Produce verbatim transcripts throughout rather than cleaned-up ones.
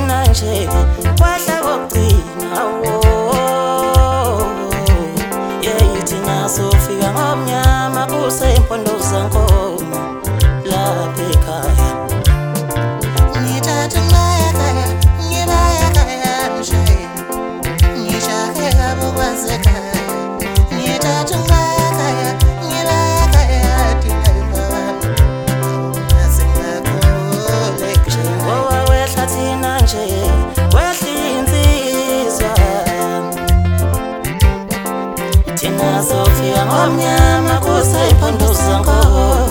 thina nje kwahla kokugcina wo yeah thina sofika ngomnyama kusempondo zankomo lapha ekhaya ngithatha ngaya khaya ngibaya khaya nje ngishake abo kwasekhaya ngithatha ngaya khaya ngibaya khaya dinayibaba asengakhumbule njengoba wehla thina nje wehla insizwa thina sofika ngomnyama kusempondo zankomo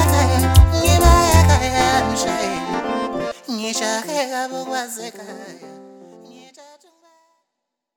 ngishake abo kwasekhaya